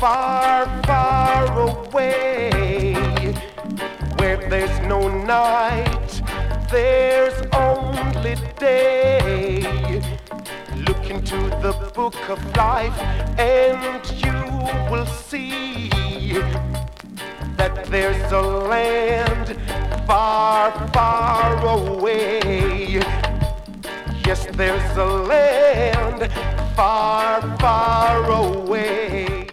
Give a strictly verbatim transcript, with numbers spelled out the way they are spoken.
far, far away, where there's no night, there's only day. Look into the book of life and you will see that there's a land far, far away. Yes, there's a land far, far away.